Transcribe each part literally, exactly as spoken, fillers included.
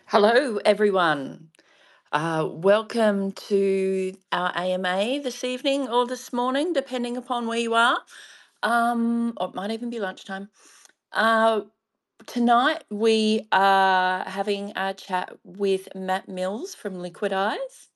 Hello, everyone. Uh, welcome to our A M A this evening or this morning, depending upon where you are. Um, or it might even be lunchtime. Uh, Tonight, we are having a chat with Matt Mills from Liquid Eyes.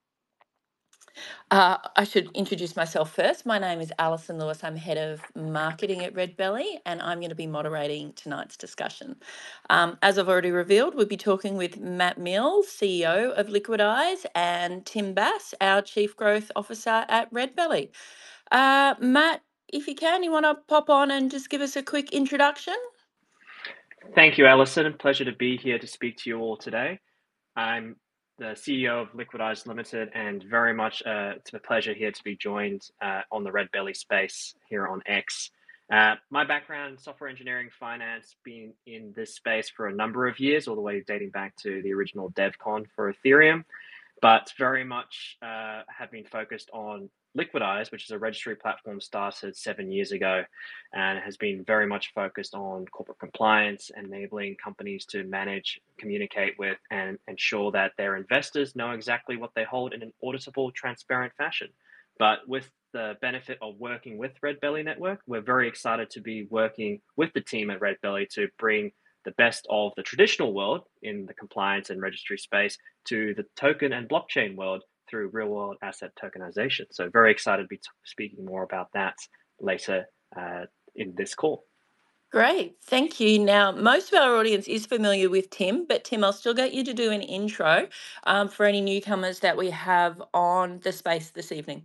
Uh, I should introduce myself first. My name is Alison Lewis. I'm head of marketing at Red Belly, and I'm going to be moderating tonight's discussion. Um, as I've already revealed, we'll be talking with Matt Mills, C E O of Liquid Eyes, and Tim Bass, our Chief Growth Officer at Red Belly. Uh, Matt, if you can, you want to pop on and just give us a quick introduction? Thank you, Alison. Pleasure to be here to speak to you all today. I'm the C E O of Liquid Eyes Limited, and very much uh, it's a pleasure here to be joined uh, on the Red Belly space here on X. Uh, my background, software engineering, finance, been in this space for a number of years, all the way dating back to the original DevCon for Ethereum, but very much uh, have been focused on Liquid Eyes, which is a registry platform started seven years ago and has been very much focused on corporate compliance, enabling companies to manage, communicate with, and ensure that their investors know exactly what they hold in an auditable, transparent fashion. But with the benefit of working with Red Belly Network, we're very excited to be working with the team at Red Belly to bring the best of the traditional world in the compliance and registry space to the token and blockchain world through real world asset tokenization. So, very excited to be t- speaking more about that later uh, in this call. Great, thank you. Now, most of our audience is familiar with Tim, but Tim, I'll still get you to do an intro um, for any newcomers that we have on the space this evening.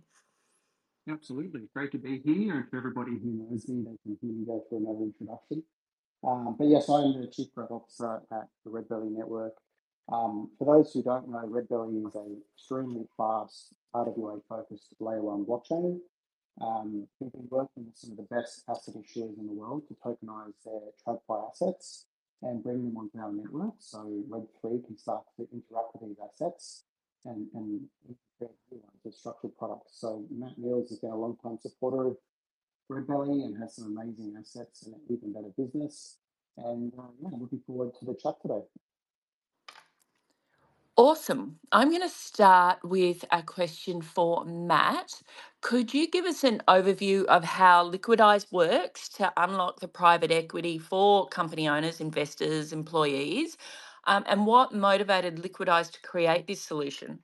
Absolutely. Great to be here. And for everybody who knows me, they can hear me go through another introduction. Um, but yes, I'm the Chief Growth Officer at the Red Belly Network. Um, for those who don't know, Red Belly is an extremely fast R W A-focused layer one blockchain. Um, we've been working with some of the best asset issuers in the world to tokenize their TradFi assets and bring them onto our network so Web three can start to interact with these assets and, and create new ones with structured products. So Matt Mills has been a long-time supporter of Red Belly and has some amazing assets and an even better business. And uh, yeah, looking forward to the chat today. Awesome. I'm going to start with a question for Matt. Could you give us an overview of how Liquidize works to unlock the private equity for company owners, investors, employees, um, and what motivated Liquidize to create this solution?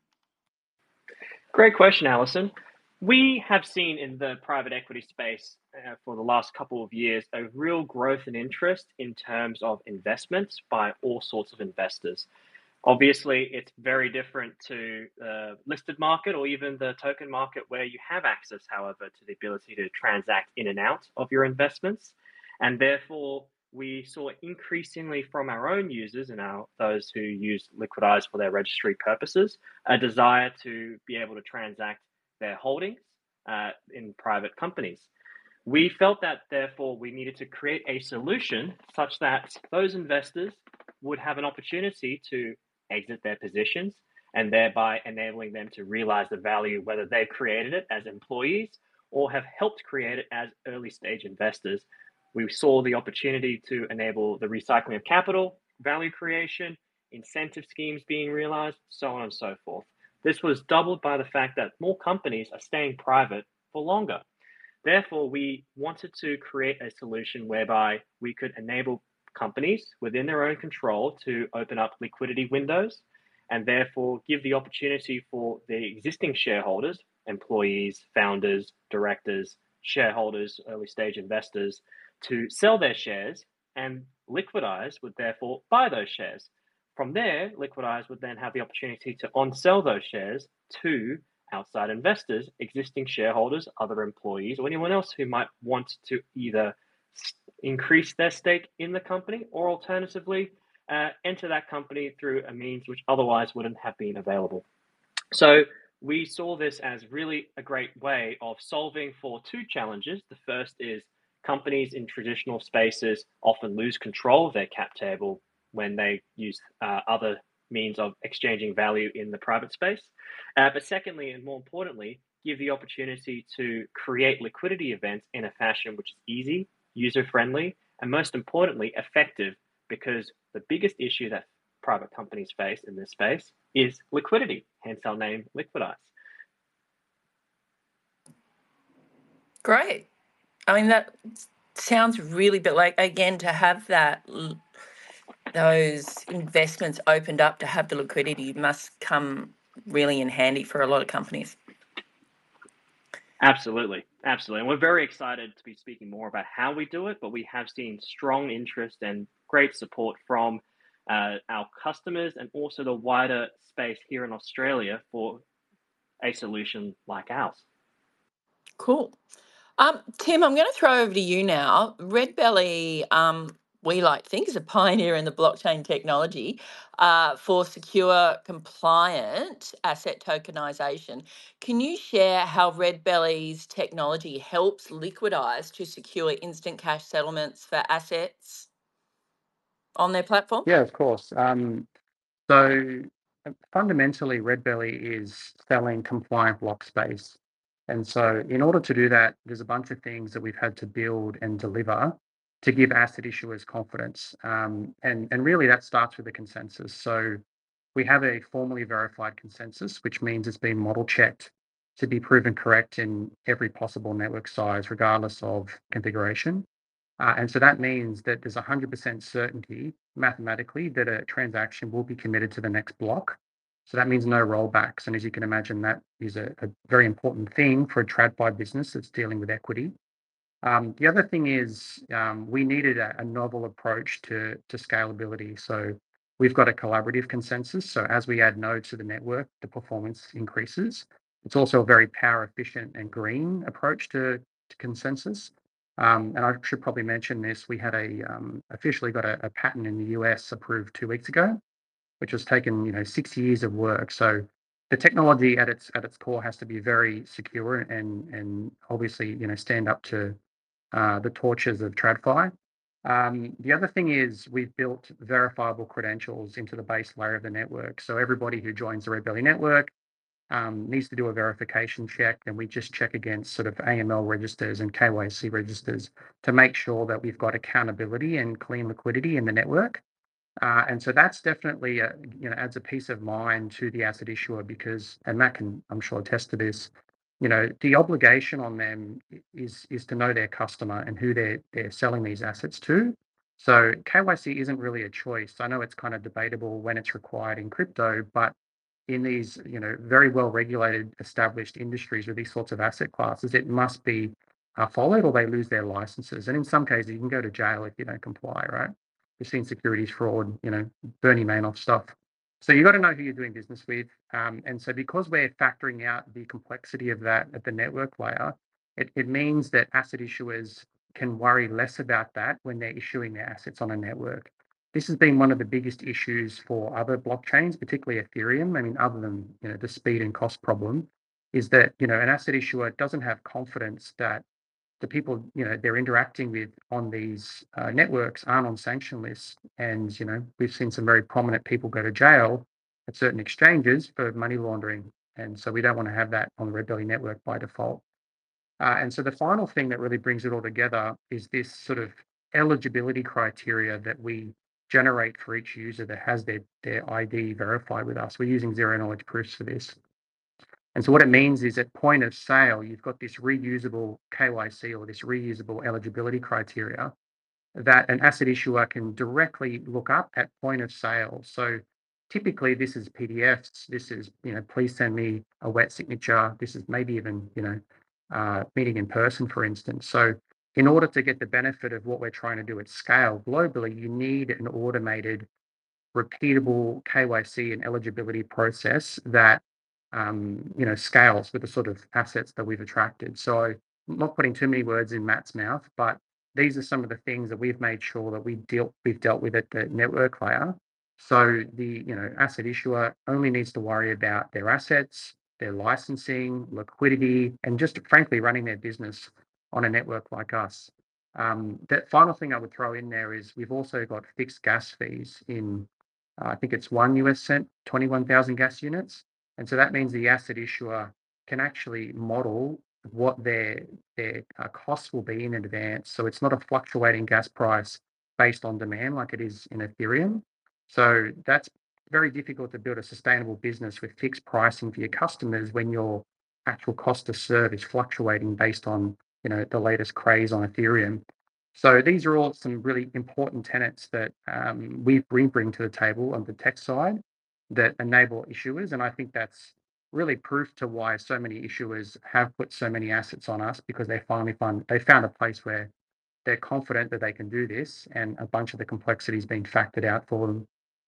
Great question, Alison. We have seen in the private equity space uh, for the last couple of years a real growth in interest in terms of investments by all sorts of investors. Obviously, it's very different to the listed market or even the token market where you have access, however, to the ability to transact in and out of your investments. And therefore, we saw increasingly from our own users and our those who use Liquidize for their registry purposes a desire to be able to transact their holdings uh, in private companies. We felt that therefore we needed to create a solution such that those investors would have an opportunity to exit their positions and thereby enabling them to realize the value, whether they've created it as employees or have helped create it as early stage investors. We saw the opportunity to enable the recycling of capital, value creation, incentive schemes being realized, so on and so forth. This was doubled by the fact that more companies are staying private for longer. Therefore, we wanted to create a solution whereby we could enable companies within their own control to open up liquidity windows and therefore give the opportunity for the existing shareholders, employees, founders, directors, shareholders, early stage investors to sell their shares, and Liquidize would therefore buy those shares. From there, Liquidize would then have the opportunity to on sell those shares to outside investors, existing shareholders, other employees, or anyone else who might want to either increase their stake in the company or alternatively uh, enter that company through a means which otherwise wouldn't have been available. So we saw this as really a great way of solving for two challenges. The first is companies in traditional spaces often lose control of their cap table when they use uh, other means of exchanging value in the private space. Uh, but secondly, and more importantly, give the opportunity to create liquidity events in a fashion which is easy, user friendly, and most importantly, effective. Because the biggest issue that private companies face in this space is liquidity, hence our name Liquidize. Great. I mean, that sounds really, but like, again, to have that, l- those investments opened up to have the liquidity must come really in handy for a lot of companies. Absolutely, absolutely. And we're very excited to be speaking more about how we do it, but we have seen strong interest and great support from uh, our customers and also the wider space here in Australia for a solution like ours. Cool. Um, Tim, I'm going to throw over to you now. Red Belly, um, we like to think, is a pioneer in the blockchain technology uh, for secure, compliant asset tokenization. Can you share how Red Belly's technology helps Liquidize to secure instant cash settlements for assets on their platform? Yeah, of course. Um, so uh, fundamentally, Red Belly is selling compliant block space. And so in order to do that, there's a bunch of things that we've had to build and deliver to give asset issuers confidence. Um, and, and really that starts with the consensus. So we have a formally verified consensus, which means it's been model checked to be proven correct in every possible network size, regardless of configuration. Uh, and so that means that there's one hundred percent certainty mathematically that a transaction will be committed to the next block. So that means no rollbacks. And as you can imagine, that is a, a very important thing for a TradFi business that's dealing with equity. Um, the other thing is um, we needed a, a novel approach to, to scalability. So we've got a collaborative consensus. So as we add nodes to the network, the performance increases. It's also a very power efficient and green approach to, to consensus. Um, and I should probably mention this. We had a um, officially got a, a patent in the U S approved two weeks ago, which has taken you know six years of work. So the technology at its at its core has to be very secure and and obviously you know stand up to uh, the torches of TradFi. Um, the other thing is we've built verifiable credentials into the base layer of the network. So everybody who joins the Red Belly network um, needs to do a verification check, and we just check against sort of A M L registers and K Y C registers to make sure that we've got accountability and clean liquidity in the network. Uh, and so that's definitely a, you know adds a peace of mind to the asset issuer because, and Matt can I'm sure attest to this, you know the obligation on them is is to know their customer and who they're they're selling these assets to. So K Y C isn't really a choice. I know it's kind of debatable when it's required in crypto, but in these you know very well regulated established industries with these sorts of asset classes, it must be uh, followed or they lose their licenses. And in some cases, you can go to jail if you don't comply, right? We've seen securities fraud, you know, Bernie Madoff stuff. So you've got to know who you're doing business with. Um, and so because we're factoring out the complexity of that at the network layer, it, it means that asset issuers can worry less about that when they're issuing their assets on a network. This has been one of the biggest issues for other blockchains, particularly Ethereum. I mean, other than you know the speed and cost problem, is that you know an asset issuer doesn't have confidence that the people you know they're interacting with on these uh, networks aren't on sanction lists. And you know we've seen some very prominent people go to jail at certain exchanges for money laundering, and so we don't want to have that on the Red Belly network by default. Uh, and so the final thing that really brings it all together is this sort of eligibility criteria that we generate for each user that has their, their I D verified with us. We're using zero knowledge proofs for this. And so what it means is at point of sale, you've got this reusable K Y C or this reusable eligibility criteria that an asset issuer can directly look up at point of sale. So typically this is P D Fs, this is, you know, please send me a wet signature. This is maybe even, you know, uh, meeting in person, for instance. So in order to get the benefit of what we're trying to do at scale globally, you need an automated repeatable K Y C and eligibility process that um, you know scales with the sort of assets that we've attracted. So I'm not putting too many words in Matt's mouth, but these are some of the things that we've made sure that we dealt we've dealt with at the network layer. So the you know asset issuer only needs to worry about their assets, their licensing, liquidity, and just frankly running their business on a network like us. Um, the final thing I would throw in there is we've also got fixed gas fees in uh, I think it's one U S cent, twenty-one thousand gas units. And so that means the asset issuer can actually model what their their uh, costs will be in advance. So it's not a fluctuating gas price based on demand like it is in Ethereum. So that's very difficult to build a sustainable business with fixed pricing for your customers when your actual cost to serve is fluctuating based on, you know, the latest craze on Ethereum. So these are all some really important tenets that um, we bring, bring to the table on the tech side that enable issuers. And I think that's really proof to why so many issuers have put so many assets on us, because they finally find they found a place where they're confident that they can do this and a bunch of the complexities being factored out for them.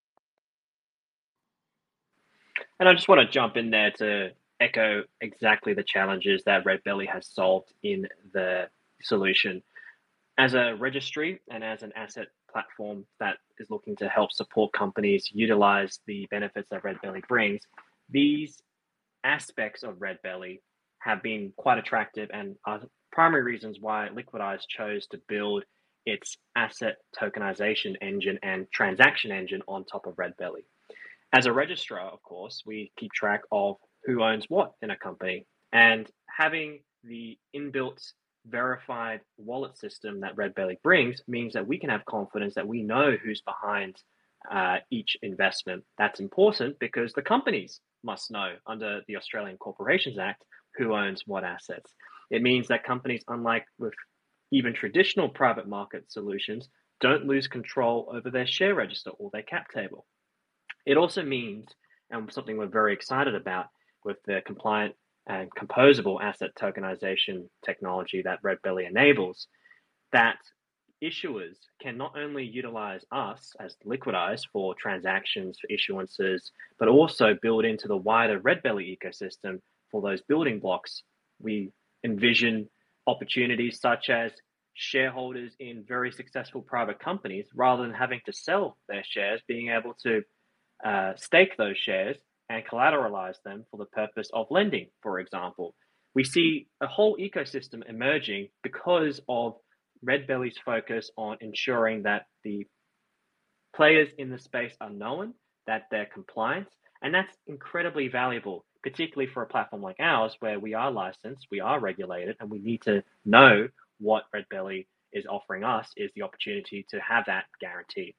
And I just want to jump in there to echo exactly the challenges that Red Belly has solved in the solution. As a registry and as an asset platform that is looking to help support companies utilize the benefits that Red Belly brings, these aspects of Red Belly have been quite attractive and are primary reasons why Liquidize chose to build its asset tokenization engine and transaction engine on top of Red Belly. As a registrar, of course, we keep track of who owns what in a company, and having the inbuilt verified wallet system that Red Belly brings means that we can have confidence that we know who's behind uh, each investment. That's important because the companies must know under the Australian Corporations Act who owns what assets. It means that companies, unlike with even traditional private market solutions, don't lose control over their share register or their cap table. It also means, and something we're very excited about with the compliant and composable asset tokenization technology that Red Belly enables, that issuers can not only utilize us as Liquidize for transactions, for issuances, but also build into the wider Red Belly ecosystem for those building blocks. We envision opportunities such as shareholders in very successful private companies, rather than having to sell their shares, being able to uh, stake those shares and collateralize them for the purpose of lending, for example. We see a whole ecosystem emerging because of Red Belly's focus on ensuring that the players in the space are known, that they're compliant, and that's incredibly valuable, particularly for a platform like ours where we are licensed, we are regulated, and we need to know what Red Belly is offering us is the opportunity to have that guaranteed.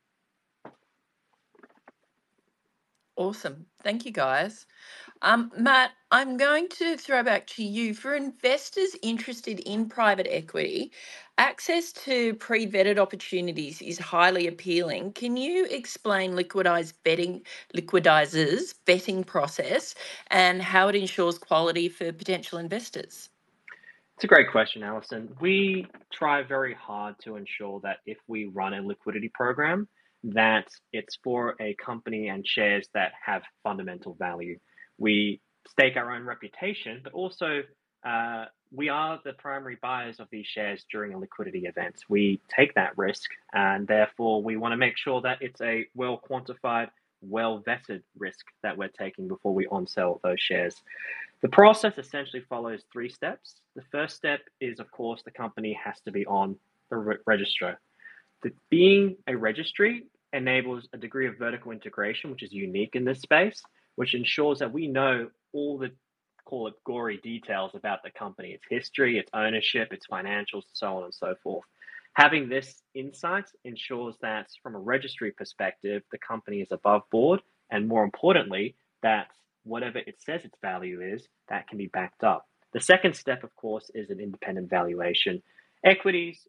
Awesome. Thank you, guys. Um, Matt, I'm going to throw back to you. For investors interested in private equity, access to pre-vetted opportunities is highly appealing. Can you explain Liquidize vetting, Liquidizer's vetting process and how it ensures quality for potential investors? It's a great question, Alison. We try very hard to ensure that if we run a liquidity program, that it's for a company and shares that have fundamental value. We stake our own reputation, but also uh, we are the primary buyers of these shares during a liquidity event. We take that risk, and therefore we want to make sure that it's a well quantified, well vetted risk that we're taking before we on sell those shares. The process essentially follows three steps. The first step is, of course, the company has to be on the re- register. The, being a registry enables a degree of vertical integration, which is unique in this space, which ensures that we know all the, call it gory details about the company, its history, its ownership, its financials, so on and so forth. Having this insight ensures that from a registry perspective, the company is above board, and more importantly, that whatever it says its value is, that can be backed up. The second step, of course, is an independent valuation. Equities,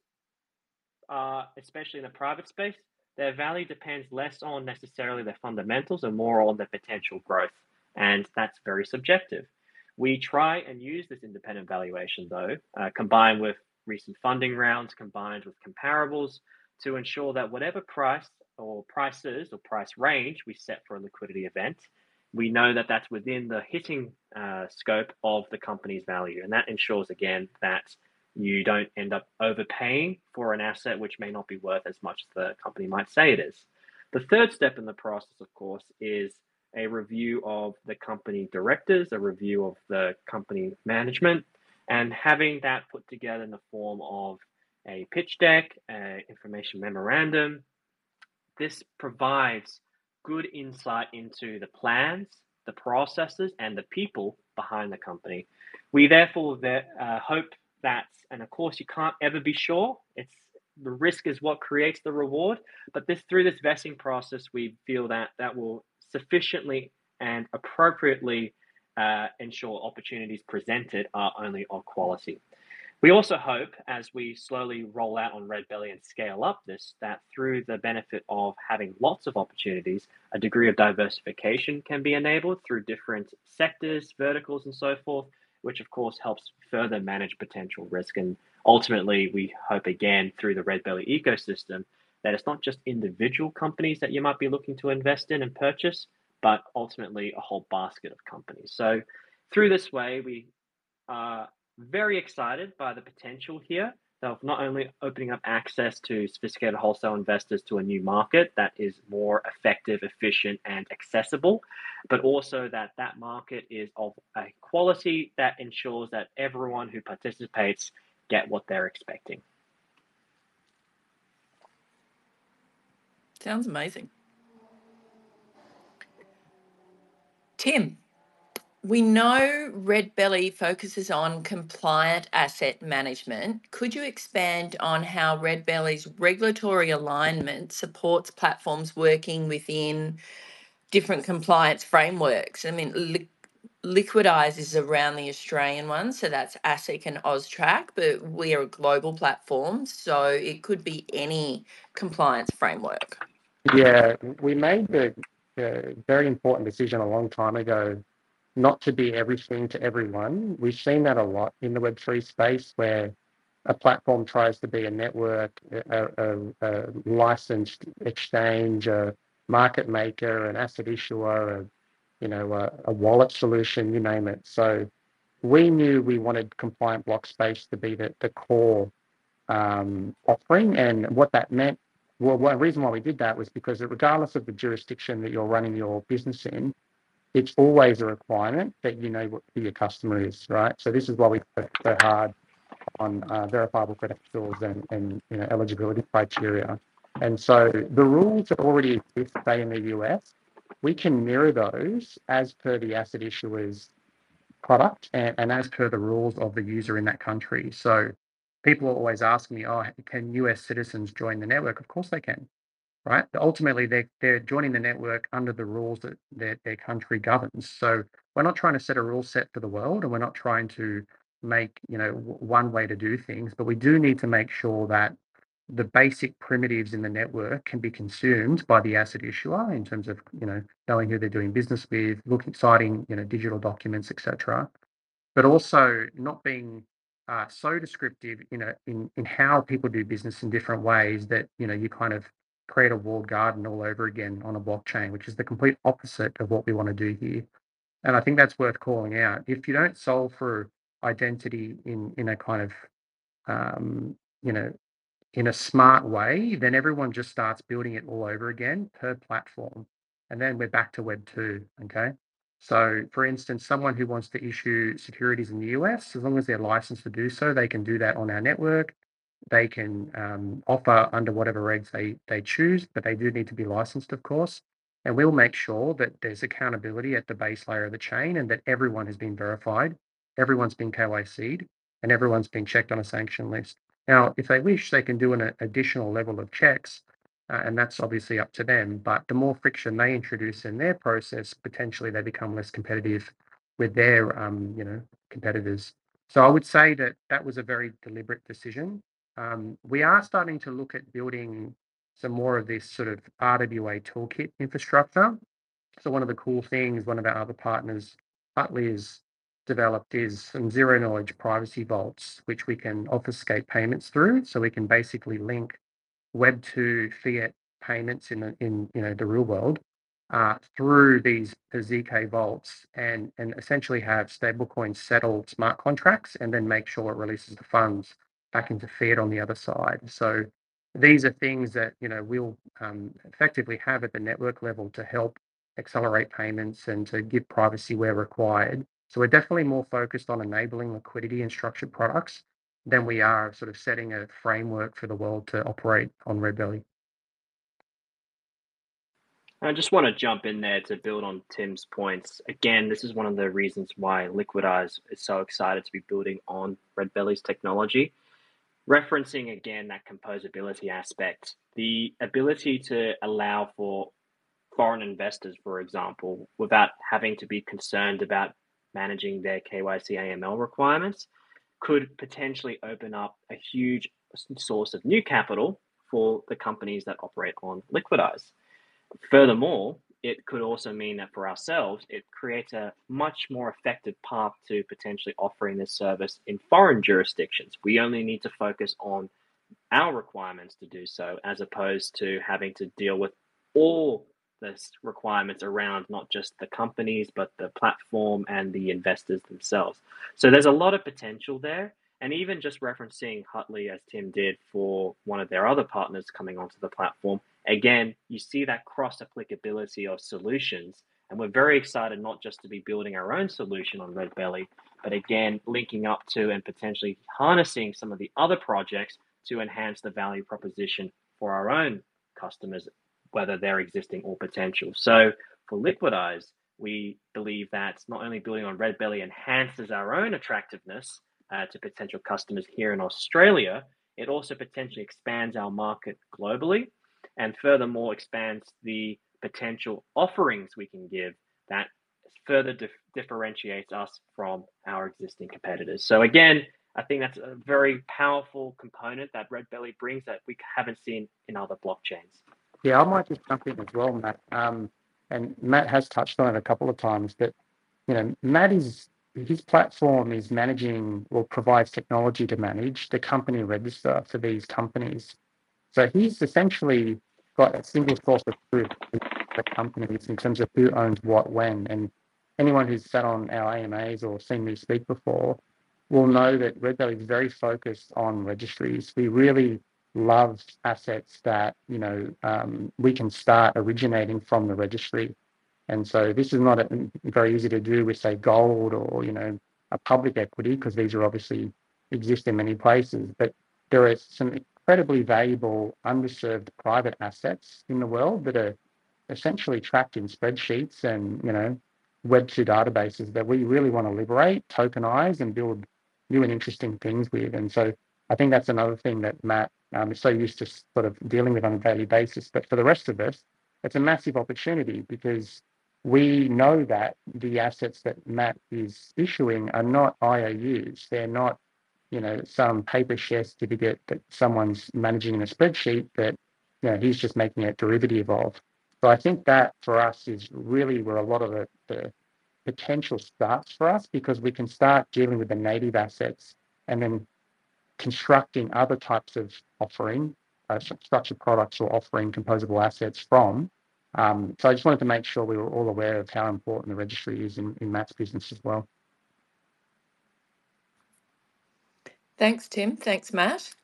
uh, especially in the private space, their value depends less on necessarily their fundamentals and more on their potential growth. And that's very subjective. We try and use this independent valuation, though, uh, combined with recent funding rounds, combined with comparables, to ensure that whatever price or prices or price range we set for a liquidity event, we know that that's within the hitting uh, scope of the company's value. And that ensures, again, that you don't end up overpaying for an asset which may not be worth as much as the company might say it is. The third step in the process, of course, is a review of the company directors, a review of the company management, and having that put together in the form of a pitch deck, an information memorandum. This provides good insight into the plans, the processes, and the people behind the company. We therefore uh, hope that, and of course you can't ever be sure, it's the risk is what creates the reward. But this through this vesting process, we feel that that will sufficiently and appropriately uh, ensure opportunities presented are only of quality. We also hope, as we slowly roll out on Red Belly and scale up this, that through the benefit of having lots of opportunities, a degree of diversification can be enabled through different sectors, verticals, and so forth, which of course helps further manage potential risk. And ultimately, we hope again through the Red Belly ecosystem that it's not just individual companies that you might be looking to invest in and purchase, but ultimately a whole basket of companies. So through this way, we are very excited by the potential here of not only opening up access to sophisticated wholesale investors to a new market that is more effective, efficient, and accessible, but also that that market is of a quality that ensures that everyone who participates get what they're expecting. Sounds amazing. Tim, we know Red Belly focuses on compliant asset management. Could you expand on how Red Belly's regulatory alignment supports platforms working within different compliance frameworks? I mean, Li- Liquidize is around the Australian one, so that's ASIC and AUSTRAC, but we are a global platform, so it could be any compliance framework. Yeah, we made the uh, very important decision a long time ago not to be everything to everyone. We've seen that a lot in the Web three space where a platform tries to be a network, a, a, a licensed exchange, a market maker, an asset issuer, a, you know, a, a wallet solution, you name it. So we knew we wanted compliant block space to be the, the core um, offering. And what that meant, well, one reason why we did that was because regardless of the jurisdiction that you're running your business in, it's always a requirement that you know what, who your customer is, right? So this is why we work so hard on uh, verifiable credentials and, and you know, eligibility criteria. And so the rules that already exist, say in the U S, we can mirror those as per the asset issuer's product and, and as per the rules of the user in that country. So people always ask me, oh, can U S citizens join the network? Of course they can, right? But ultimately, they're, they're joining the network under the rules that their, their country governs. So we're not trying to set a rule set for the world, and we're not trying to make, you know, one way to do things, but we do need to make sure that the basic primitives in the network can be consumed by the asset issuer in terms of, you know, knowing who they're doing business with, looking, citing, you know, digital documents, et cetera, but also not being uh, so descriptive, you know, in, in how people do business in different ways that, you know, you kind of create a walled garden all over again on a blockchain, which is the complete opposite of what we want to do here. And I think that's worth calling out. If you don't solve for identity in, in a kind of, um, you know, in a smart way, then everyone just starts building it all over again per platform. And then we're back to Web two, okay? So for instance, someone who wants to issue securities in the U S, as long as they're licensed to do so, they can do that on our network. They can um, offer under whatever regs they, they choose, but they do need to be licensed, of course. And we'll make sure that there's accountability at the base layer of the chain and that everyone has been verified, everyone's been K Y C'd, and everyone's been checked on a sanction list. Now, if they wish, they can do an additional level of checks, uh, and that's obviously up to them. But the more friction they introduce in their process, potentially they become less competitive with their, um, you know, competitors. So I would say that that was a very deliberate decision. Um, we are starting to look at building some more of this sort of R W A toolkit infrastructure. So one of the cool things, one of our other partners, Utley, has developed is some zero knowledge privacy vaults, which we can obfuscate payments through. So we can basically link Web two fiat payments in the, in you know the real world uh, through these Z K vaults and and essentially have stablecoins settle smart contracts and then make sure it releases the funds back into fiat on the other side. So these are things that you know we'll um, effectively have at the network level to help accelerate payments and to give privacy where required. So we're definitely more focused on enabling liquidity and structured products than we are sort of setting a framework for the world to operate on Red Belly. I just want to jump in there to build on Tim's points. Again, this is one of the reasons why Liquidize is so excited to be building on Red Belly's technology. referencing again that composability aspect, the ability to allow for foreign investors, for example, without having to be concerned about managing their K Y C A M L requirements, could potentially open up a huge source of new capital for the companies that operate on Liquidize. Furthermore, it could also mean that for ourselves, it creates a much more effective path to potentially offering this service in foreign jurisdictions. We only need to focus on our requirements to do so, as opposed to having to deal with all the requirements around not just the companies, but the platform and the investors themselves. So there's a lot of potential there. And even just referencing Hutley, as Tim did for one of their other partners coming onto the platform, again, you see that cross applicability of solutions. And we're very excited not just to be building our own solution on Red Belly, but again, linking up to and potentially harnessing some of the other projects to enhance the value proposition for our own customers, whether they're existing or potential. So for Liquidize, we believe that not only building on Red Belly enhances our own attractiveness uh, to potential customers here in Australia, it also potentially expands our market globally and furthermore expands the potential offerings we can give that further dif- differentiates us from our existing competitors. So again, I think that's a very powerful component that Red Belly brings that we haven't seen in other blockchains. Yeah, I might just jump in as well, Matt. Um, and Matt has touched on it a couple of times, but you know, Matt is his platform is managing or provides technology to manage the company register for these companies. So he's essentially got a single source of truth in the companies in terms of who owns what when. And anyone who's sat on our A M As or seen me speak before will know that Red Belly is very focused on registries. We really love assets that, you know, um, we can start originating from the registry. And so this is not a, very easy to do with, say, gold or, you know, a public equity, because these are obviously exist in many places. But there are some incredibly valuable underserved private assets in the world that are essentially tracked in spreadsheets and, you know, Web two databases that we really want to liberate, tokenize, and build new and interesting things with. And so I think that's another thing that Matt um, is so used to sort of dealing with on a daily basis. But for the rest of us, it's a massive opportunity because we know that the assets that Matt is issuing are not I O Us. They're not, you know, some paper share certificate that someone's managing in a spreadsheet that, you know, he's just making a derivative of. So I think that for us is really where a lot of the, the potential starts for us, because we can start dealing with the native assets and then constructing other types of offering, uh, structured products or offering composable assets from. Um, so I just wanted to make sure we were all aware of how important the registry is in, in Matt's business as well. Thanks, Tim. Thanks, Matt.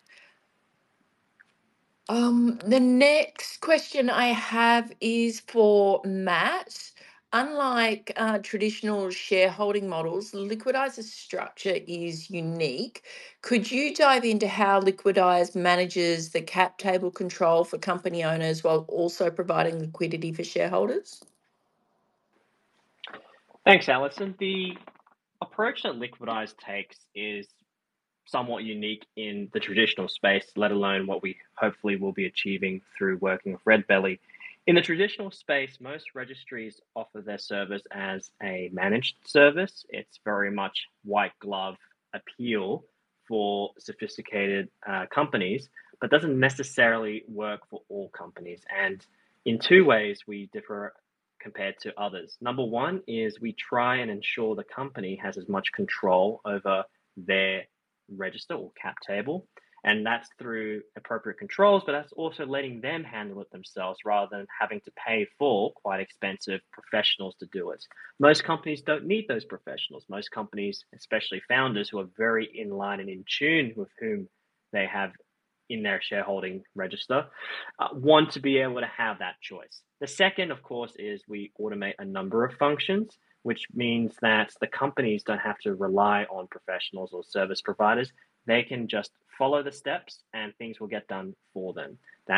Um, the next question I have is for Matt. Unlike uh, traditional shareholding models, Liquidize's structure is unique. Could you dive into how Liquidize manages the cap table control for company owners while also providing liquidity for shareholders? Thanks, Alison. The approach that Liquidize takes is somewhat unique in the traditional space, let alone what we hopefully will be achieving through working with Red Belly. In the traditional space, most registries offer their service as a managed service. It's very much white glove appeal for sophisticated uh, companies, but doesn't necessarily work for all companies. And in two ways, we differ compared to others. Number one is we try and ensure the company has as much control over their register or cap table, and that's through appropriate controls, but that's also letting them handle it themselves rather than having to pay for quite expensive professionals to do it. Most companies don't need those professionals. Most companies, especially founders who are very in line and in tune with whom they have in their shareholding register, uh, want to be able to have that choice. The second, of course, is we automate a number of functions, which means that the companies don't have to rely on professionals or service providers. They can just follow the steps and things will get done for them. That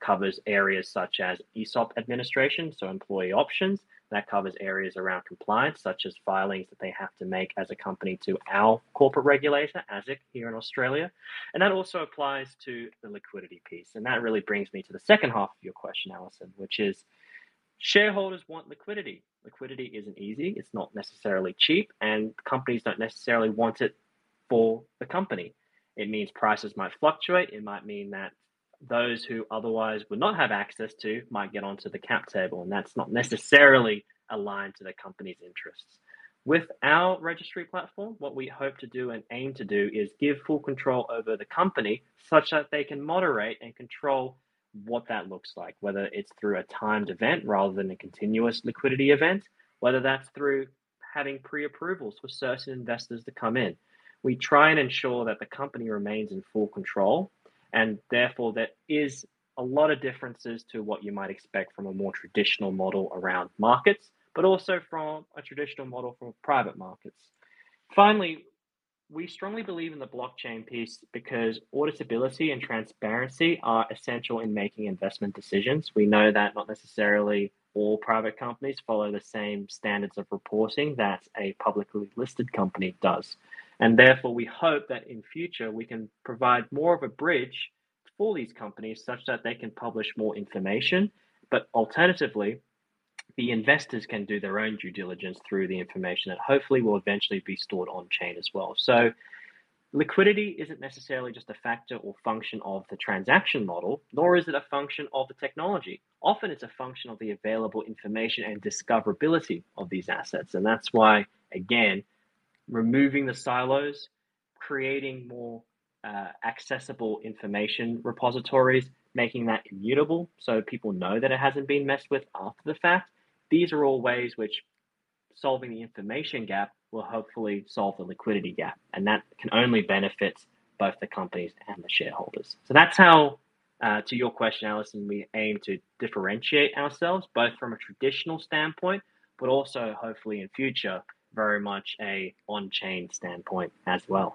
covers areas such as E S O P administration, so employee options. That covers areas around compliance, such as filings that they have to make as a company to our corporate regulator, ASIC, here in Australia. And that also applies to the liquidity piece. And that really brings me to the second half of your question, Alison, which is shareholders want liquidity. Liquidity isn't easy, it's not necessarily cheap, and companies don't necessarily want it for the company. It means prices might fluctuate. It might mean that those who otherwise would not have access to might get onto the cap table, and that's not necessarily aligned to the company's interests. With our registry platform, what we hope to do and aim to do is give full control over the company such that they can moderate and control what that looks like, whether it's through a timed event rather than a continuous liquidity event, whether that's through having pre-approvals for certain investors to come in. We try and ensure that the company remains in full control, and therefore there is a lot of differences to what you might expect from a more traditional model around markets, but also from a traditional model from private markets. Finally, we strongly believe in the blockchain piece because auditability and transparency are essential in making investment decisions. We know that not necessarily all private companies follow the same standards of reporting that a publicly listed company does. And therefore, we hope that in future we can provide more of a bridge for these companies such that they can publish more information, but alternatively, the investors can do their own due diligence through the information that hopefully will eventually be stored on chain as well. So liquidity isn't necessarily just a factor or function of the transaction model, nor is it a function of the technology. Often it's a function of the available information and discoverability of these assets. And that's why, again, removing the silos, creating more uh, accessible information repositories, making that immutable so people know that it hasn't been messed with after the fact. These are all ways which solving the information gap will hopefully solve the liquidity gap. And that can only benefit both the companies and the shareholders. So that's how, uh, to your question, Alison, we aim to differentiate ourselves, both from a traditional standpoint, but also hopefully in future, very much a on-chain standpoint as well.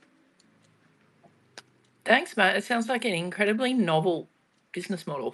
Thanks, Matt. It sounds like an incredibly novel business model.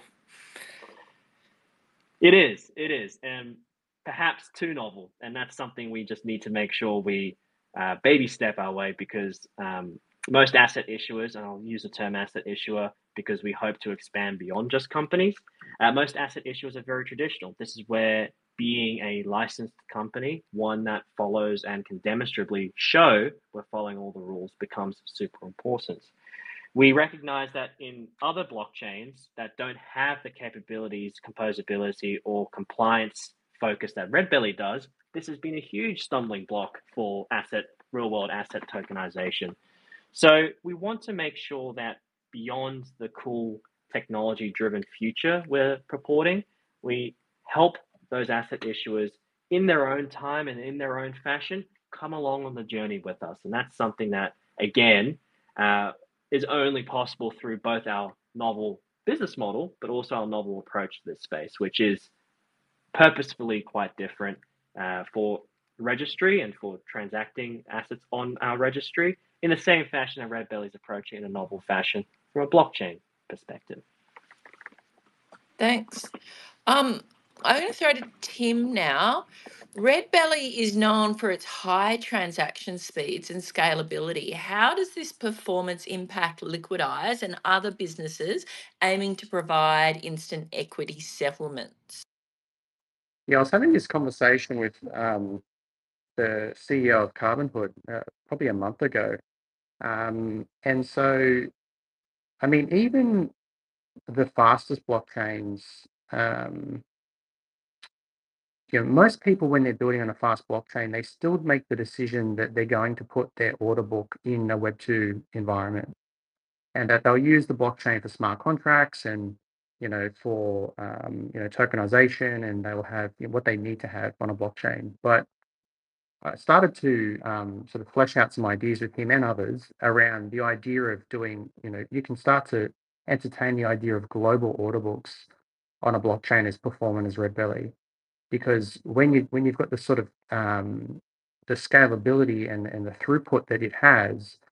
It is, it is, and perhaps too novel. And that's something we just need to make sure we uh, baby step our way, because um, most asset issuers, and I'll use the term asset issuer because we hope to expand beyond just companies, uh, most asset issuers are very traditional. This is where being a licensed company, one that follows and can demonstrably show we're following all the rules, becomes super important. We recognize that in other blockchains that don't have the capabilities, composability, or compliance focus that Redbelly does, this has been a huge stumbling block for asset, real-world asset tokenization. So we want to make sure that beyond the cool technology-driven future we're purporting, we help those asset issuers in their own time and in their own fashion come along on the journey with us. And that's something that, again, uh, is only possible through both our novel business model, but also our novel approach to this space, which is purposefully quite different uh, for registry and for transacting assets on our registry, in the same fashion that Redbelly is approaching in a novel fashion from a blockchain perspective. Thanks. Um, I'm going to throw to Tim now. Redbelly is known for its high transaction speeds and scalability. How does this performance impact Liquidize and other businesses aiming to provide instant equity settlements? Yeah, I was having this conversation with um, the C E O of Carbonhood uh, probably a month ago. Um, and so, I mean, even the fastest blockchains, um, you know, most people when they're building on a fast blockchain, they still make the decision that they're going to put their order book in a Web two environment, and that they'll use the blockchain for smart contracts and, you know, for um, you know, tokenization, and they'll have, you know, what they need to have on a blockchain. But I started to um, sort of flesh out some ideas with him and others around the idea of doing, you know, you can start to entertain the idea of global order books on a blockchain as performant as Redbelly, because when you when you've got the sort of um, the scalability and and the throughput that it has,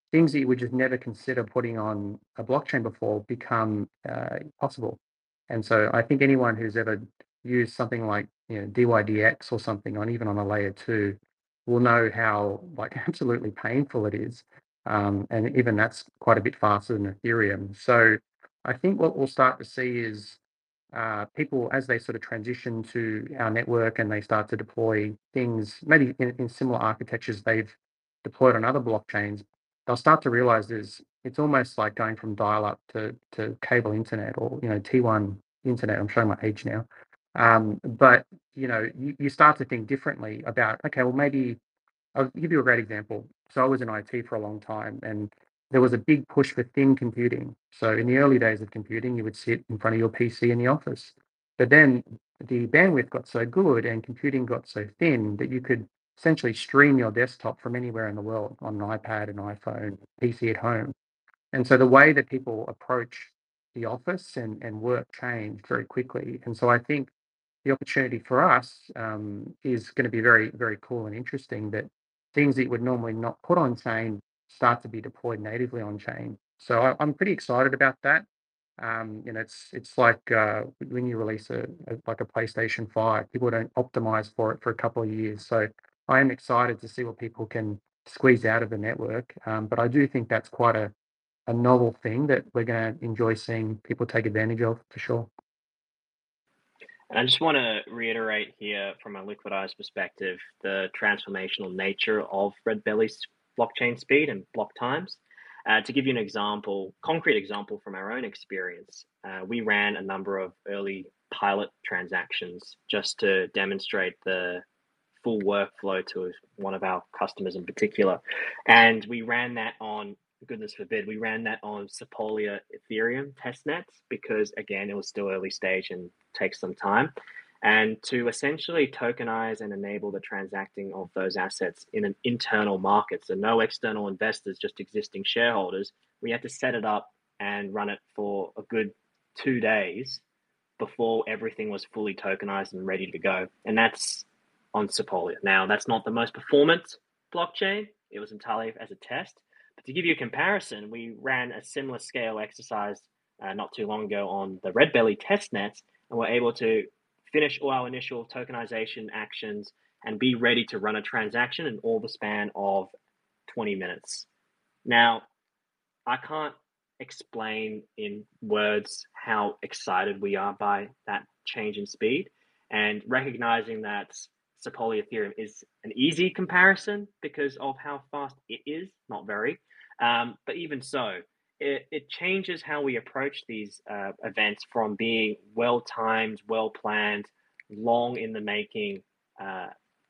things that you would just never consider putting on a blockchain before become uh, possible. And so I think anyone who's ever used something like, you know, D Y D X or something on even on a layer two will know how like absolutely painful it is. Um, and even that's quite a bit faster than Ethereum. So I think what we'll start to see is uh, people, as they sort of transition to our network and they start to deploy things, maybe in, in similar architectures they've deployed on other blockchains, they'll start to realize there's it's almost like going from dial-up to, to cable internet, or you know T one internet. I'm showing my age now. Um, but you know, you, you start to think differently about, okay, well, maybe I'll give you a great example. So I was in I T for a long time, and there was a big push for thin computing. So in the early days of computing, you would sit in front of your P C in the office. But then the bandwidth got so good and computing got so thin that you could essentially stream your desktop from anywhere in the world on an iPad, an iPhone, P C at home. And so the way that people approach the office and, and work changed very quickly. And so I think the opportunity for us um, is going to be very, very cool and interesting, that things that you would normally not put on chain start to be deployed natively on chain. So I, I'm pretty excited about that. Um, you know, it's it's like uh, when you release a, a like a PlayStation five, people don't optimize for it for a couple of years. So I am excited to see what people can squeeze out of the network. Um, but I do think that's quite a, a novel thing that we're going to enjoy seeing people take advantage of for sure. And I just want to reiterate here from a Liquidized perspective the transformational nature of Red Belly's blockchain speed and block times. Uh, to give you an example, concrete example from our own experience, uh, we ran a number of early pilot transactions just to demonstrate the full workflow to one of our customers in particular. And we ran that on, goodness forbid, we ran that on Sepolia Ethereum testnets because, again, it was still early stage and takes some time. And to essentially tokenize and enable the transacting of those assets in an internal market, so no external investors, just existing shareholders, we had to set it up and run it for a good two days before everything was fully tokenized and ready to go. And that's on Sepolia. Now, that's not the most performant blockchain. It was entirely as a test. But to give you a comparison, we ran a similar scale exercise uh, not too long ago on the Red Belly testnets, and we're able to finish all our initial tokenization actions and be ready to run a transaction in all the span of twenty minutes. Now, I can't explain in words how excited we are by that change in speed, and recognizing that Sepolia Ethereum is an easy comparison because of how fast it is, not very. Um, but even so, it, it changes how we approach these uh, events from being well timed, well planned, long in the making uh,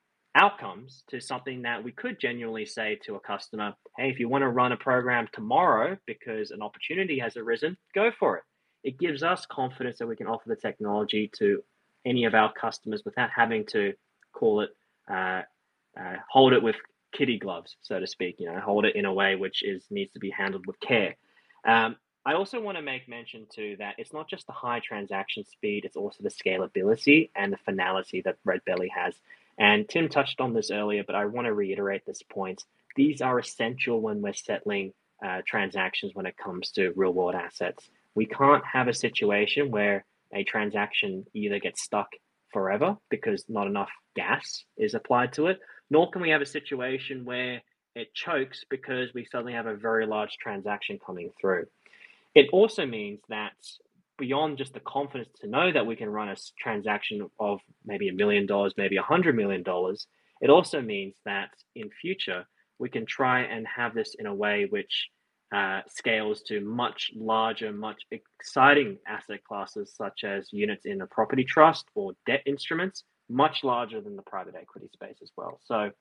outcomes to something that we could genuinely say to a customer, hey, if you want to run a program tomorrow because an opportunity has arisen, go for it. It gives us confidence that we can offer the technology to any of our customers without having to call it, uh, uh, hold it with kitty gloves, so to speak, you know, hold it in a way which is needs to be handled with care. Um, I also want to make mention too that it's not just the high transaction speed, it's also the scalability and the finality that Red Belly has. And Tim touched on this earlier, but I want to reiterate this point. These are essential when we're settling uh, transactions when it comes to real world assets. We can't have a situation where a transaction either gets stuck forever because not enough gas is applied to it, nor can we have a situation where it chokes because we suddenly have a very large transaction coming through. It also means that beyond just the confidence to know that we can run a transaction of maybe a million dollars, maybe a hundred million dollars, it also means that in future we can try and have this in a way which uh, scales to much larger, much exciting asset classes, such as units in a property trust or debt instruments, much larger than the private equity space as well. So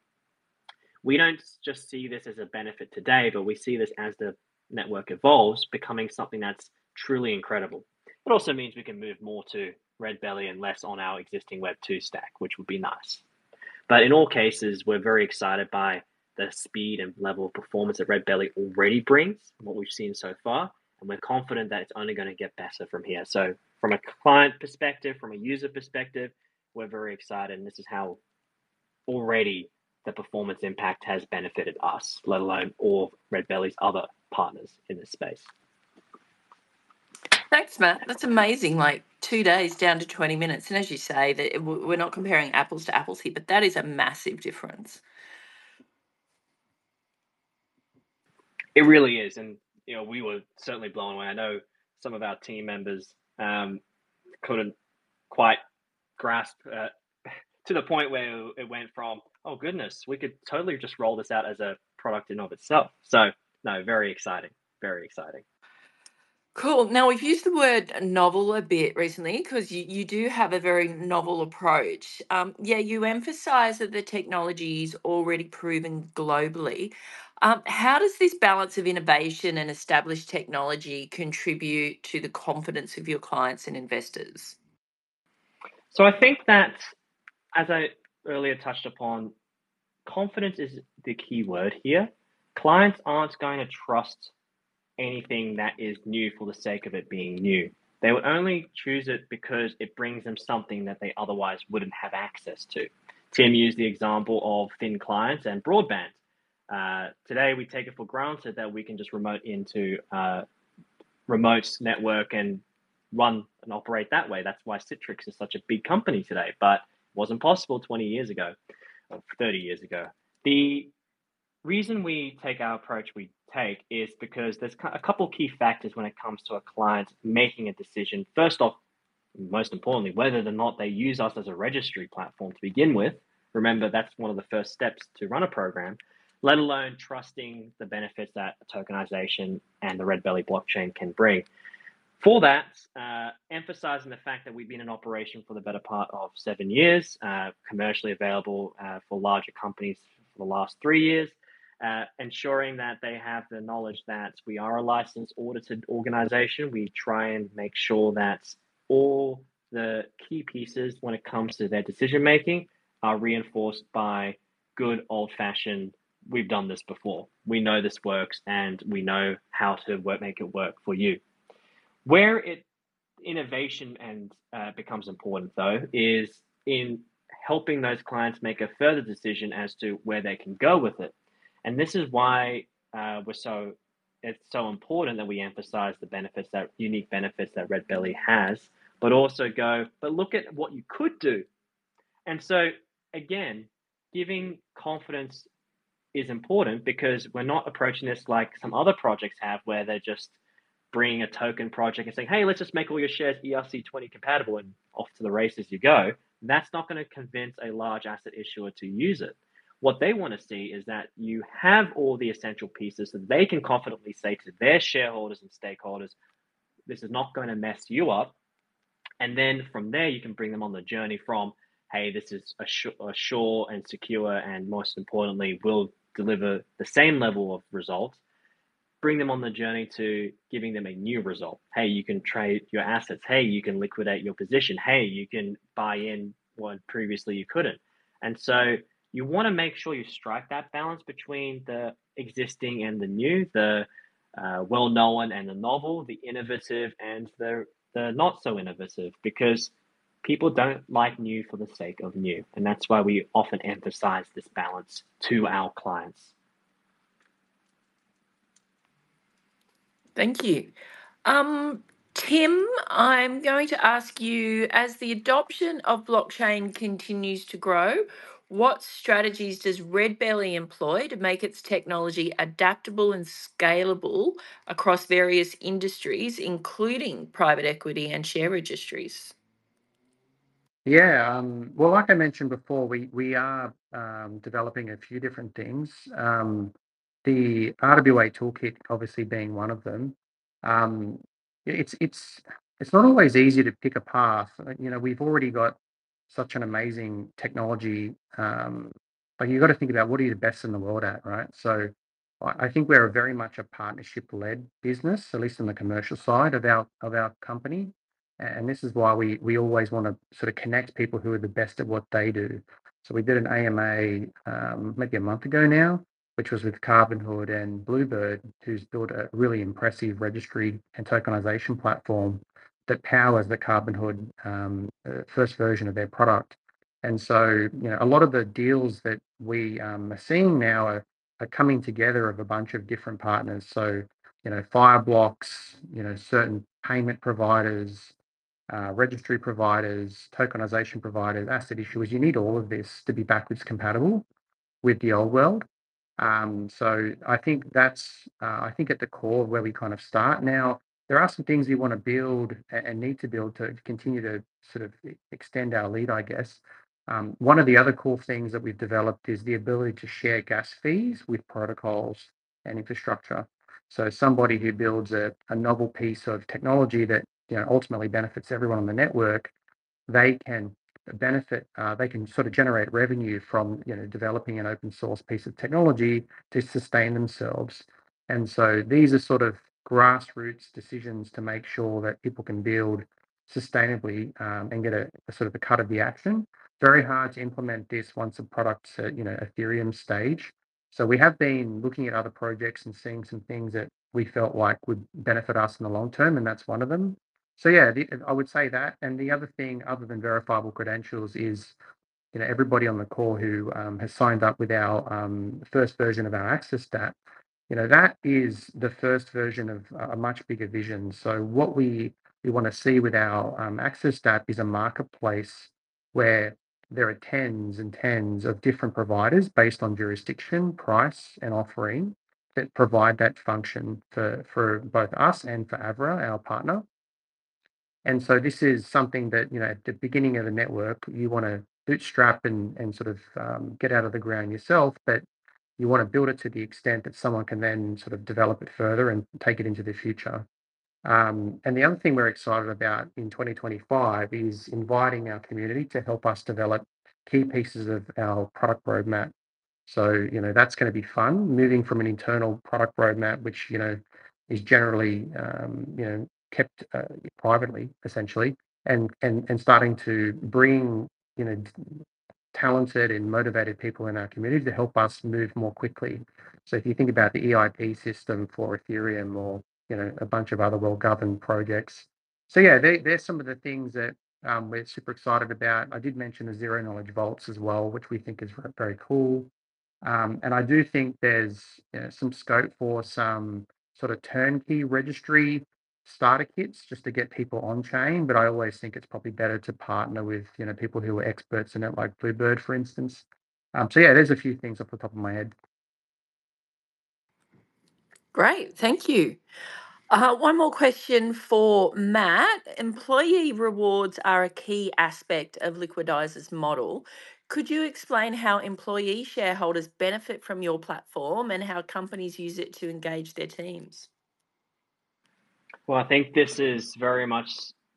we don't just see this as a benefit today, but we see this as the network evolves, becoming something that's truly incredible. It also means we can move more to Red Belly and less on our existing Web two stack, which would be nice. But in all cases, we're very excited by the speed and level of performance that Red Belly already brings, what we've seen so far, and we're confident that it's only going to get better from here. So from a client perspective, from a user perspective, we're very excited, and this is how already the performance impact has benefited us, let alone all Red Belly's other partners in this space. Thanks, Matt. That's amazing. Like two days down to twenty minutes. And as you say, that it- we're not comparing apples to apples here, but that is a massive difference. It really is. And, you know, we were certainly blown away. I know some of our team members um, couldn't quite grasp uh, to the point where it went from, oh, goodness, we could totally just roll this out as a product in of itself. So, no, very exciting. Very exciting. Cool. Now, we've used the word novel a bit recently because you, you do have a very novel approach. Um, yeah, you emphasize that the technology is already proven globally. Um, how does this balance of innovation and established technology contribute to the confidence of your clients and investors? So I think that, as I earlier touched upon, confidence is the key word here. Clients aren't going to trust anything that is new for the sake of it being new. They would only choose it because it brings them something that they otherwise wouldn't have access to. Tim used the example of thin clients and broadband. Uh, today, we take it for granted that we can just remote into uh, remote network and run and operate that way. That's why Citrix is such a big company today, but it wasn't possible twenty years ago or thirty years ago. The reason we take our approach we take is because there's a couple key factors when it comes to a client making a decision. First off, most importantly, whether or not they use us as a registry platform to begin with. Remember, that's one of the first steps to run a program, let alone trusting the benefits that tokenization and the Red Belly blockchain can bring. For that, uh, emphasizing the fact that we've been in operation for the better part of seven years, uh, commercially available uh, for larger companies for the last three years, uh, ensuring that they have the knowledge that we are a licensed, audited organization. We try and make sure that all the key pieces when it comes to their decision making are reinforced by good old-fashioned, we've done this before, we know this works, and we know how to work, make it work for you. Where it innovation and uh, becomes important, though, is in helping those clients make a further decision as to where they can go with it. And this is why uh, we're so it's so important that we emphasize the benefits, that unique benefits that Red Belly has, but also go, but look at what you could do. And so, again, giving confidence is important because we're not approaching this like some other projects have, where they're just bringing a token project and saying, hey, let's just make all your shares E R C twenty compatible and off to the races you go. That's not going to convince a large asset issuer to use it. What they want to see is that you have all the essential pieces so they can confidently say to their shareholders and stakeholders, this is not going to mess you up. And then from there, you can bring them on the journey from, hey, this is a, sh- a sure and secure, and most importantly, will deliver the same level of results. Bring them on the journey to giving them a new result. Hey, you can trade your assets. Hey, you can liquidate your position. Hey, you can buy in what previously you couldn't. And so you want to make sure you strike that balance between the existing and the new, the uh, well-known and the novel, the innovative and the, the not so innovative, because people don't like new for the sake of new. And that's why we often emphasize this balance to our clients. Thank you. Um, Tim, I'm going to ask you, as the adoption of blockchain continues to grow, what strategies does Red Belly employ to make its technology adaptable and scalable across various industries, including private equity and share registries? Yeah, um, well, like I mentioned before, we we are um, developing a few different things. Um, the R W A toolkit, obviously being one of them. Um, it's it's it's not always easy to pick a path. Uh, You know, we've already got such an amazing technology. Um, like you've got to think about what are you the best in the world at, right? So I I think we're very much a partnership-led business, at least on the commercial side of our of our company. And this is why we we always want to sort of connect people who are the best at what they do. So we did an A M A um, maybe a month ago now, which was with Carbonhood and Bluebird, who's built a really impressive registry and tokenization platform that powers the Carbonhood um, uh, first version of their product. And so, you know, a lot of the deals that we um, are seeing now are, are coming together of a bunch of different partners. So, you know, Fireblocks, you know, certain payment providers, uh, registry providers, tokenization providers, asset issuers. You need all of this to be backwards compatible with the old world. Um, so I think that's, uh, I think at the core of where we kind of start. Now, there are some things we want to build and need to build to continue to sort of extend our lead, I guess. Um, one of the other cool things that we've developed is the ability to share gas fees with protocols and infrastructure. So somebody who builds a, a novel piece of technology that, you know, ultimately benefits everyone on the network, they can benefit, uh, they can sort of generate revenue from, you know, developing an open source piece of technology to sustain themselves. And so these are sort of grassroots decisions to make sure that people can build sustainably um, and get a, a sort of a cut of the action. Very hard to implement this once a product's at, you know, Ethereum stage. So we have been looking at other projects and seeing some things that we felt like would benefit us in the long term, and that's one of them. So yeah, the, I would say that. And the other thing, other than verifiable credentials, is, you know, everybody on the call who um, has signed up with our um, first version of our Access Stat, you know, that is the first version of a much bigger vision. So what we we want to see with our um, Access Stat is a marketplace where there are tens and tens of different providers based on jurisdiction, price, and offering that provide that function for for both us and for Avra, our partner. And so this is something that, you know, at the beginning of a network, you want to bootstrap and, and sort of um, get out of the ground yourself, but you want to build it to the extent that someone can then sort of develop it further and take it into the future. Um, and the other thing we're excited about in twenty twenty-five is inviting our community to help us develop key pieces of our product roadmap. So, you know, that's going to be fun, moving from an internal product roadmap, which, you know, is generally, um, you know, kept uh, privately, essentially, and, and, and starting to bring, you know, talented and motivated people in our community to help us move more quickly. So if you think about the E I P system for Ethereum or, you know, a bunch of other well-governed projects. So yeah, they, there's some of the things that um, we're super excited about. I did mention the zero knowledge vaults as well, which we think is very cool. Um, and I do think there's, you know, some scope for some sort of turnkey registry starter kits just to get people on chain. But I always think it's probably better to partner with, you know, people who are experts in it, like Bluebird, for instance. Um, so yeah, there's a few things off the top of my head. Great, thank you. Uh, one more question for Matt. Employee rewards are a key aspect of Liquidizer's model. Could you explain how employee shareholders benefit from your platform and how companies use it to engage their teams? Well, I think this is very much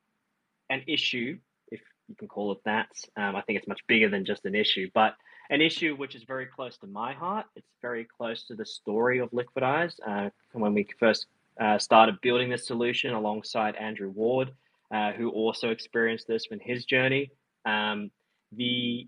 an issue, if you can call it that. Um, I think it's much bigger than just an issue, but an issue which is very close to my heart. It's very close to the story of Liquidize. Uh, when we first uh, started building this solution alongside Andrew Ward, uh, who also experienced this in his journey, um, the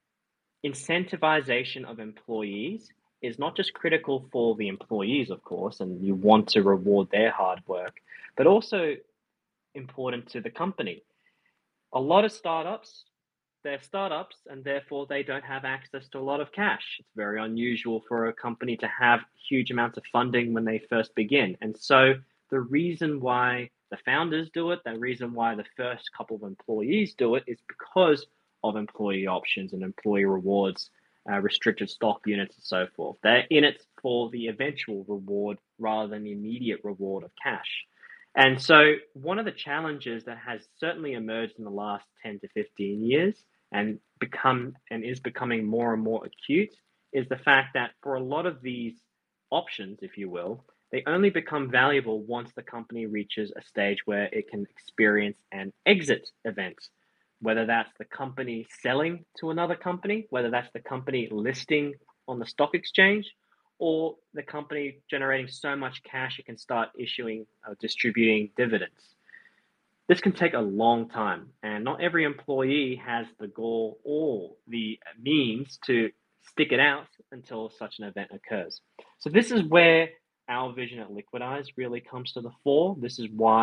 incentivization of employees is not just critical for the employees, of course, and you want to reward their hard work, but also important to the company. A lot of startups, they're startups and therefore they don't have access to a lot of cash. It's very unusual for a company to have huge amounts of funding when they first begin. And so the reason why the founders do it, the reason why the first couple of employees do it is because of employee options and employee rewards, uh, restricted stock units, and so forth. They're in it for the eventual reward rather than the immediate reward of cash. And so, one of the challenges that has certainly emerged in the last ten to fifteen years and become and is becoming more and more acute is the fact that for a lot of these options, if you will, they only become valuable once the company reaches a stage where it can experience an exit event, whether that's the company selling to another company, whether that's the company listing on the stock exchange, or the company generating so much cash it can start issuing or uh, distributing dividends. This can take a long time, and not every employee has the goal or the means to stick it out until such an event occurs. So this is where our vision at Liquidize really comes to the fore. This is why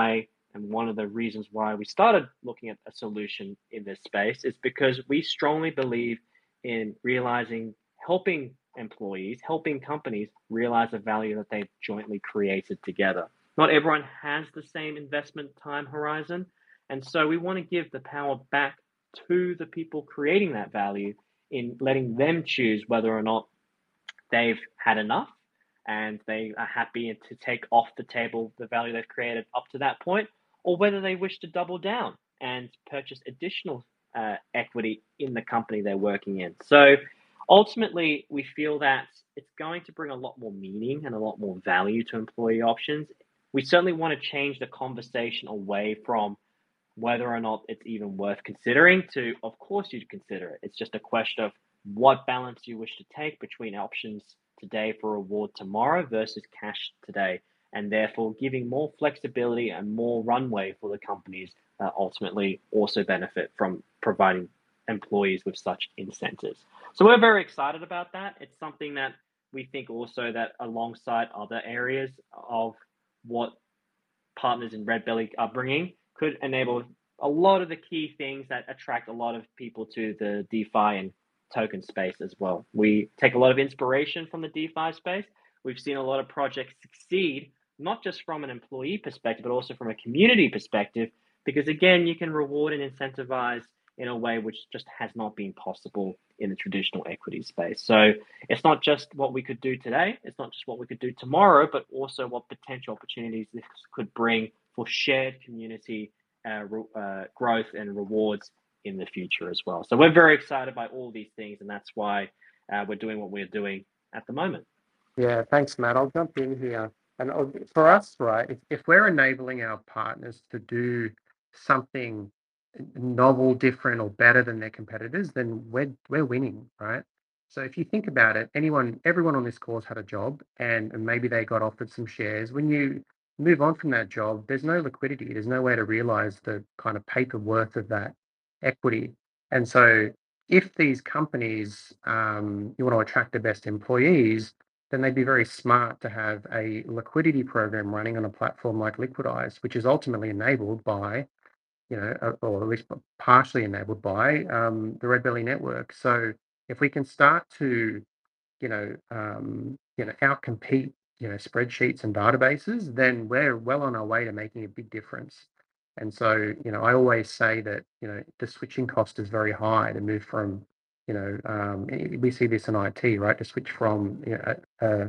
and one of the reasons why we started looking at a solution in this space is because we strongly believe in realizing, helping employees, helping companies realize the value that they've jointly created together. Not everyone has the same investment time horizon, and so we want to give the power back to the people creating that value in letting them choose whether or not they've had enough and they are happy to take off the table the value they've created up to that point, or whether they wish to double down and purchase additional uh, equity in the company they're working in. So ultimately, we feel that it's going to bring a lot more meaning and a lot more value to employee options. We certainly want to change the conversation away from whether or not it's even worth considering to, of course, you'd consider it. It's just a question of what balance you wish to take between options today for reward tomorrow versus cash today, and therefore giving more flexibility and more runway for the companies that ultimately also benefit from providing employees with such incentives. So we're very excited about that. It's something that we think also that alongside other areas of what partners in Red Belly are bringing could enable a lot of the key things that attract a lot of people to the DeFi and token space as well. We take a lot of inspiration from the DeFi space. We've seen a lot of projects succeed, not just from an employee perspective, but also from a community perspective, because again, you can reward and incentivize in a way which just has not been possible in the traditional equity space. So it's not just what we could do today, it's not just what we could do tomorrow, but also what potential opportunities this could bring for shared community uh, uh, growth and rewards in the future as well. So we're very excited by all these things, and that's why uh, we're doing what we're doing at the moment. Yeah, thanks, Matt. I'll jump in here. And for us, right, if, if we're enabling our partners to do something novel, different, or better than their competitors, then we're we're winning, right? So if you think about it, anyone, everyone on this course had a job, and, and maybe they got offered some shares. When you move on from that job, there's no liquidity. There's no way to realize the kind of paper worth of that equity. And so if these companies, um, you want to attract the best employees, then they'd be very smart to have a liquidity program running on a platform like Liquidize, which is ultimately enabled by, you know, or at least partially enabled by um, the Red Belly network. So if we can start to, you know, um, you know, outcompete, you know, spreadsheets and databases, then we're well on our way to making a big difference. And so, you know, I always say that, you know, the switching cost is very high to move from, you know, um, we see this in I T, right? To switch from, you know, a,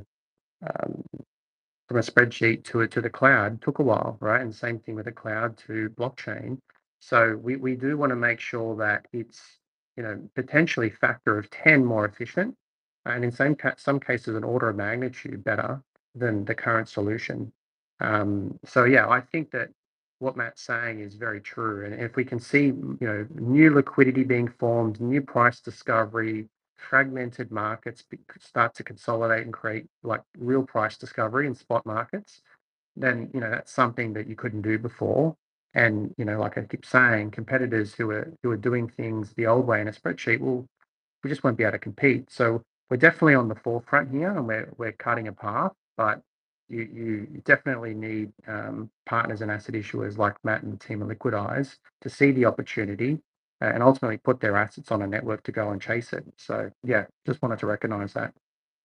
um, from a spreadsheet to a, to the cloud took a while, right? And same thing with the cloud to blockchain. So we, we do want to make sure that it's, you know, potentially factor of ten more efficient, and in some ca- some cases an order of magnitude better than the current solution. Um, so yeah, I think that what Matt's saying is very true. And if we can see, you know, new liquidity being formed, new price discovery, fragmented markets be, start to consolidate and create like real price discovery in spot markets, then, you know, that's something that you couldn't do before. And, you know, like I keep saying, competitors who are who are doing things the old way in a spreadsheet, will we just won't be able to compete. So we're definitely on the forefront here, and we're we're cutting a path, but you you definitely need um, partners and asset issuers like Matt and the team at Liquidize to see the opportunity uh, and ultimately put their assets on a network to go and chase it. So yeah, just wanted to recognize that.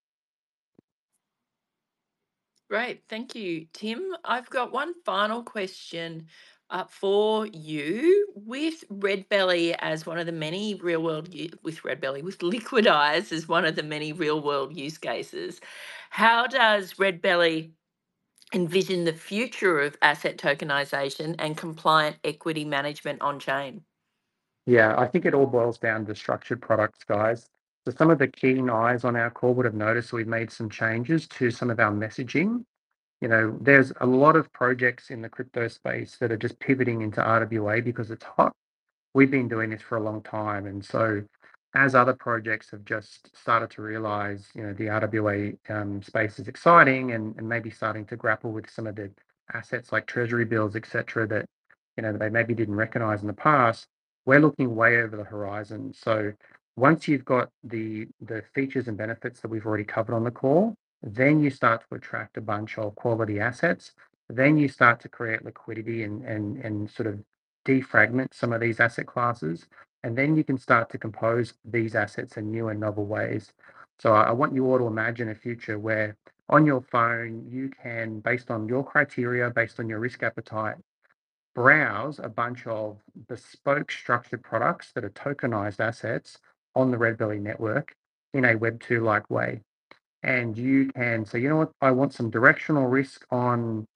Great, thank you, Tim. I've got one final question uh, for you. With Red Belly as one of the many real world, u- with Red Belly, with Liquidize as one of the many real world use cases, how does Red Belly envision the future of asset tokenization and compliant equity management on chain? Yeah, I think it all boils down to structured products, guys. So some of the keen eyes on our call would have noticed we've made some changes to some of our messaging. You know, there's a lot of projects in the crypto space that are just pivoting into R W A because it's hot. We've been doing this for a long time. And so as other projects have just started to realize, you know, the R W A um, space is exciting, and, and maybe starting to grapple with some of the assets like treasury bills, et cetera, that, you know, they maybe didn't recognize in the past, we're looking way over the horizon. So once you've got the the features and benefits that we've already covered on the call, then you start to attract a bunch of quality assets. then you start to create liquidity and and and sort of defragment some of these asset classes, and then you can start to compose these assets in new and novel ways. So I, I want you all to imagine a future where on your phone you can, based on your criteria, based on your risk appetite, browse a bunch of bespoke structured products that are tokenized assets on the Red Belly network in a Web two like way. And you can say, you know what, I want some directional risk on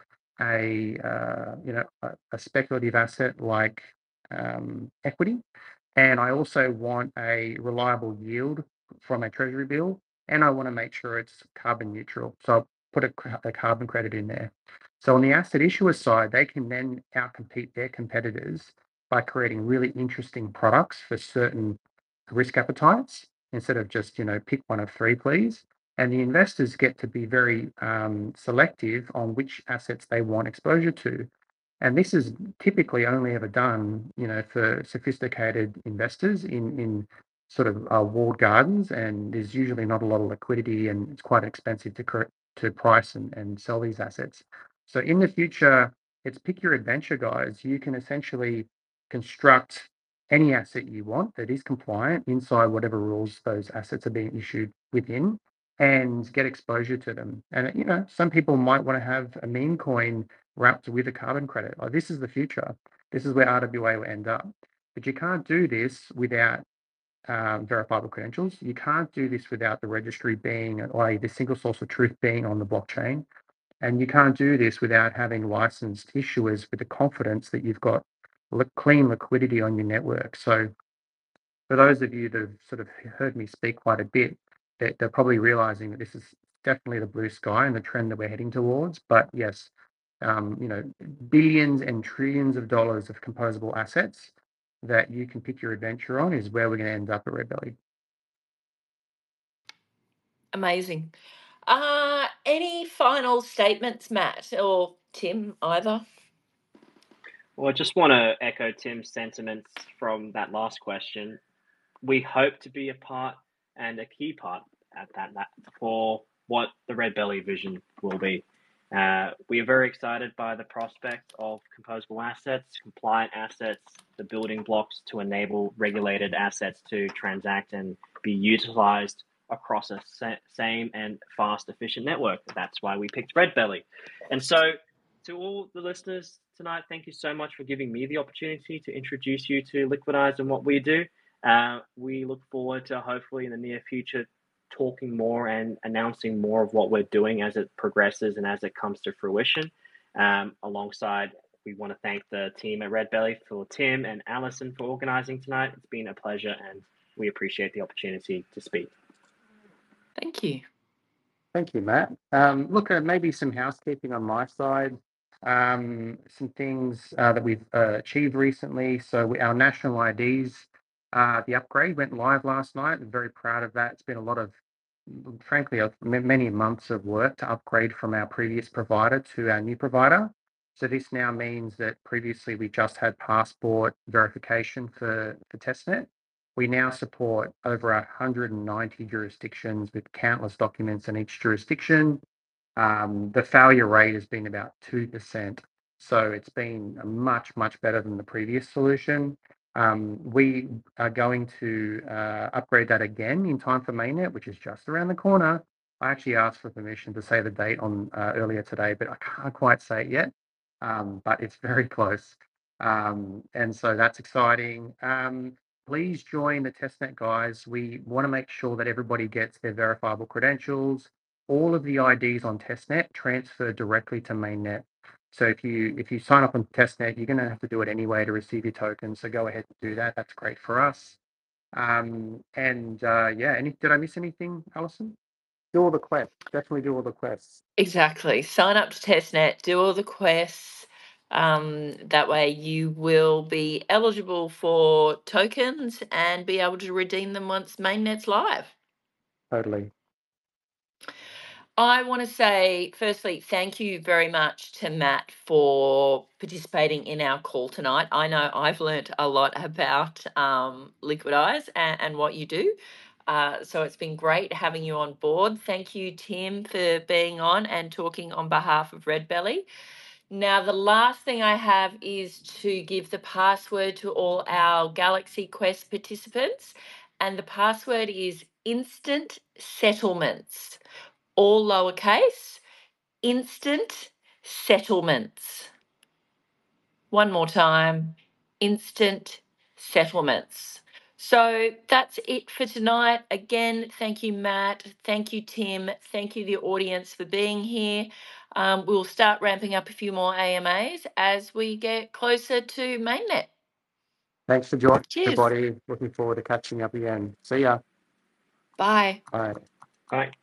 a uh, you know a, a speculative asset like um, equity, and I also want a reliable yield from a treasury bill, and I want to make sure it's carbon neutral. So I'll put a, a carbon credit in there. So on the asset issuer side, they can then outcompete their competitors by creating really interesting products for certain risk appetites instead of just, you know, pick one of three, please. And the investors get to be very um, selective on which assets they want exposure to. And this is typically only ever done, you know, for sophisticated investors in in sort of uh, walled gardens, and there's usually not a lot of liquidity, and it's quite expensive to cr- to price and, and sell these assets. So in the future, it's pick your adventure, guys. You can essentially construct any asset you want that is compliant inside whatever rules those assets are being issued within, and get exposure to them. And you know, some people might want to have a meme coin wrapped with a carbon credit. Like, this is the future. This is where R W A will end up. But you can't do this without um, verifiable credentials. You can't do this without the registry being, or the single source of truth being on the blockchain. And you can't do this without having licensed issuers with the confidence that you've got li- clean liquidity on your network. So for those of you that have sort of heard me speak quite a bit, they're, they're probably realizing that this is definitely the blue sky and the trend that we're heading towards. But yes, um, you know, billions and trillions of dollars of composable assets that you can pick your adventure on is where we're going to end up at Red Belly. Amazing. Uh, any final statements, Matt or Tim, either? Well, I just want to echo Tim's sentiments from that last question. We hope to be a part and a key part at that, that for what the Red Belly vision will be. Uh, we are very excited by the prospect of composable assets, compliant assets, the building blocks to enable regulated assets to transact and be utilized across a sa- same and fast, efficient network. That's why we picked Red Belly. And so, to all the listeners tonight, thank you so much for giving me the opportunity to introduce you to Liquidize and what we do. Uh, we look forward to hopefully in the near future talking more and announcing more of what we're doing as it progresses and as it comes to fruition. Um, alongside, we want to thank the team at Red Belly for Tim and Alison for organizing tonight. It's been a pleasure and we appreciate the opportunity to speak. Thank you. Thank you, Matt. Um, look, uh, maybe some housekeeping on my side. Um, some things uh, that we've uh, achieved recently. So we, our national I Ds, uh, the upgrade went live last night. I'm very proud of that. It's been a lot of, frankly, of m- many months of work to upgrade from our previous provider to our new provider. So this now means that previously we just had passport verification for, for testnet. We now support over one hundred ninety jurisdictions with countless documents in each jurisdiction. Um, the failure rate has been about two percent. So it's been much, much better than the previous solution. Um, we are going to uh, upgrade that again in time for mainnet, which is just around the corner. I actually asked for permission to say the date on uh, earlier today, but I can't quite say it yet. Um, but it's very close. Um, and so that's exciting. Um, please join the testnet, guys. We want to make sure that everybody gets their verifiable credentials. All of the I Ds on testnet transfer directly to mainnet. So if you if you sign up on testnet, you're going to have to do it anyway to receive your token. So go ahead and do that. That's great for us. Um, and uh, yeah, any did I miss anything, Alison? Do all the quests. Definitely do all the quests. Exactly. Sign up to testnet, do all the quests. Um, that way you will be eligible for tokens and be able to redeem them once mainnet's live. Totally. I want to say, firstly, thank you very much to Matt for participating in our call tonight. I know I've learnt a lot about um, Liquidize and, and what you do. Uh, so it's been great having you on board. Thank you, Tim, for being on and talking on behalf of Red Belly. Now, the last thing I have is to give the password to all our Galaxy Quest participants, and the password is instant settlements, all lowercase, instant settlements. One more time, instant settlements. So that's it for tonight. Again, thank you, Matt. Thank you, Tim. Thank you, the audience, for being here. Um, we'll start ramping up a few more A M As as we get closer to mainnet. Thanks for joining, Cheers. everybody. Looking forward to catching up again. See ya. Bye. Bye. Bye.